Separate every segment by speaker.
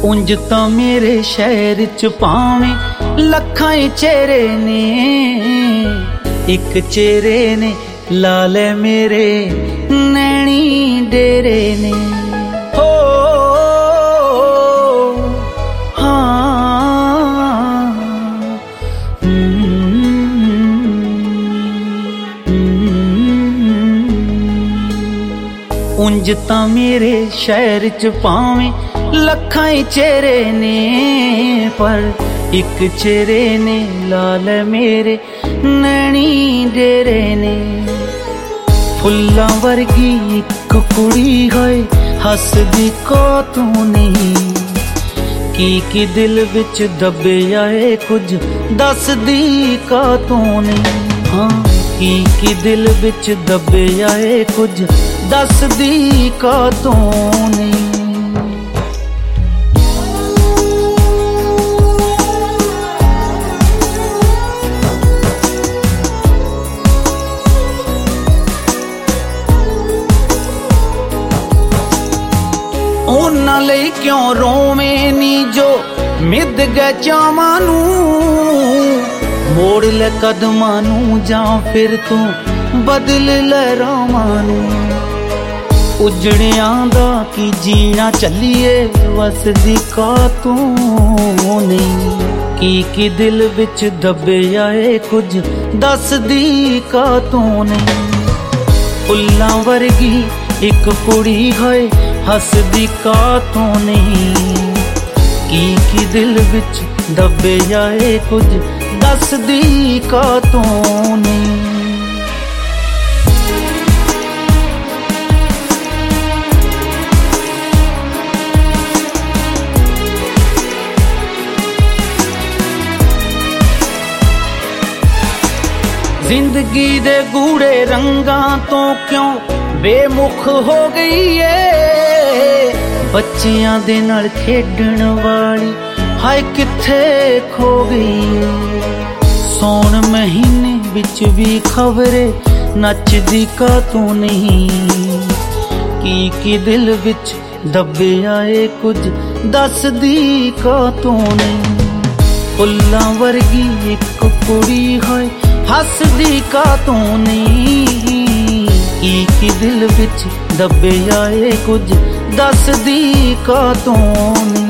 Speaker 1: उंज तां मेरे शहर च भावें लखां चेहरे ने, एक चेहरे ने ला ले मेरे नैनी डेरे ने। हो उंज तां मेरे शहर च भावें लखां चेहरे ने, पर एक चेहरे ने लाल मेरे नैनी डेरे ने। फुल्लां वर्गी इक कुड़ी होए हसदी को तू नहीं, की दिल विच दबे आए कुछ दसदी का तू नहीं। हाँ की दिल विच दबे आए कुछ दसदी का तू नहीं। उन्हां लई क्यों रोवें नी जो मिद गए चावां नू, मोड़ ले कदमां नू जां फिर तू बदल ले रावां नू। उजड़ियां दा की जीना चलिए वसदी का तू नहीं, की दिल विच दबे आए कुछ दसदी का तू नहीं। फुल्लां वर्गी एक कुड़ी होए हसदी का तू नहीं, की दिल विच दबे आए कुछ दसदी का तू नहीं। जिंदगी दे गूढ़े रंगां तो क्यों बेमुख हो गई है, बच्चियां दे नाल खेडण वाली हाय किथे खो गई। सौण महीने विच भी खबरे नचदी का तू नहीं, की दिल विच दबे आए कुछ दसदी का तू नहीं। फुल्लां वर्गी एक कुड़ी होए हसदी का तू नहीं, की दिल विच दबे आए कुछ दसदी का तू नहीं।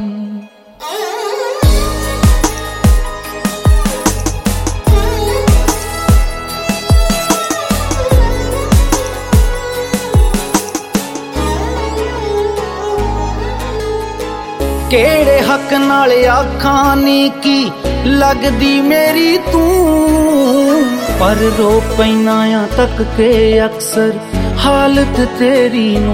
Speaker 1: केड़े हक नाल आखां नी की लगदी मेरी तू, पर रो पैना तक के अक्सर हालत तेरी नू।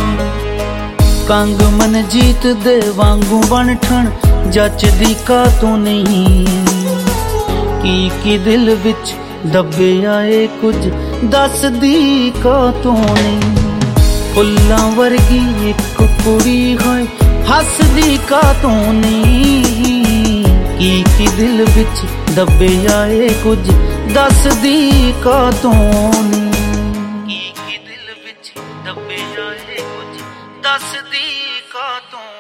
Speaker 1: कंग मन जीत दे वांगू बनठन जचदी का तू नहीं, की दिल विच दबे आए कुछ दसदी का तू नहीं। फुल्लां वर्गी एक कुड़ी होए हसदी का तू नहीं, की दिल विच दबे आए कुछ दसदी का तू नहीं, की दिल विच दबे आए कुछ दसदी का तू।